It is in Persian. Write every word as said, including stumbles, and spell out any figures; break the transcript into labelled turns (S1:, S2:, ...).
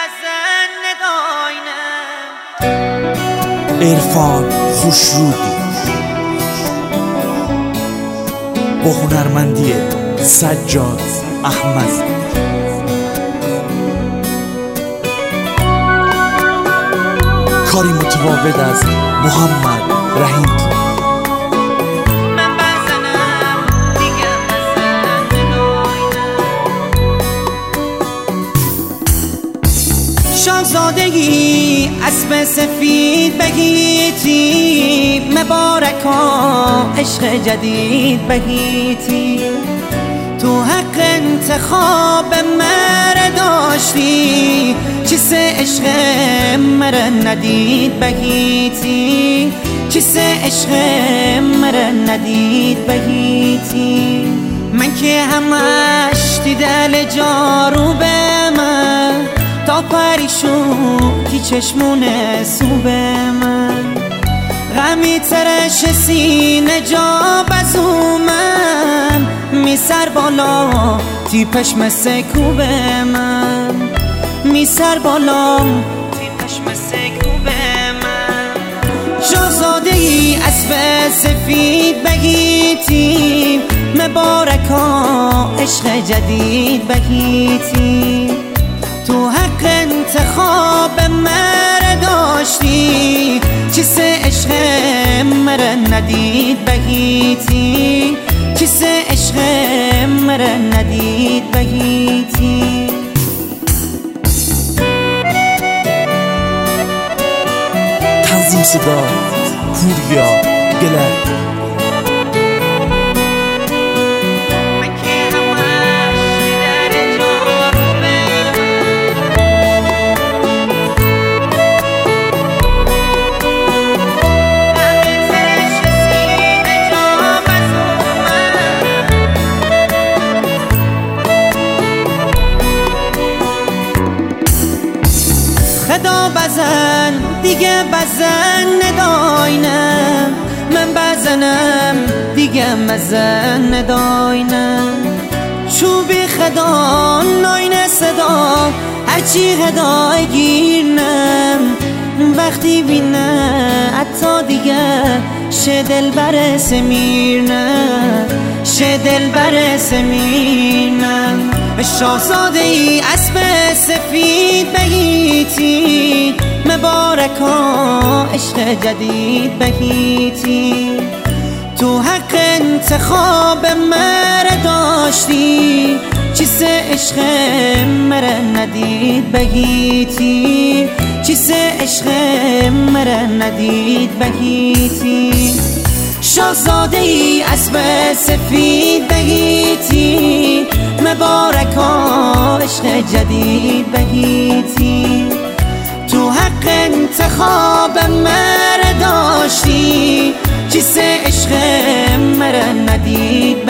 S1: عرفان خوشرودی با هنرمندی سجاد احمد. کاری متفاوت از محمد رحیم.
S2: شاهزادگی اسب سفید بگیتی، مبارکا عشق جدید بگیتی. تو حق انتخاب مره داشتی، چیسه عشق مره ندید بگیتی، چیسه عشق مره ندید بگیتی. من که همش دیدل جارو به من، تا پریشون کی چشمونه سوبه من. غمی ترش سینه جا بزو من، می سر بالا تیپش مثل کوبه من، می سر بالا تیپش مثل کوبه من. شاهزاده ای اسب سفید بگیتی، مبارکا عشق جدید بگیتی. تو حق انتخاب مره داشتی، چیسه عشق مره ندید بگیتی، چیسه عشق مره ندید بگیتی.
S1: تنظیم صدا پوریا گلر.
S2: خدا بزن دیگه بزن نداینم، من بزنم دیگه مزن نداینم. چوبی خدا ناین صدا هرچی خدای گیرنم، وقتی بینه حتی دیگه شه دل بر سمیرنم، شه دل بر سمیرنم. شاهزاده ای اسب سفید بگیتی، مبارکا عشق جدید بگیتی. تو حق انتخاب مره داشتی، چیسه عشق مره ندید بگیتی، چیسه عشق مره ندید بگیتی. شاهزاده ای اسب سفید بگیتی، مبارکا عشق جدید بگیتی. تو حق انتخاب مره داشتی، چیسه عشق مره ندید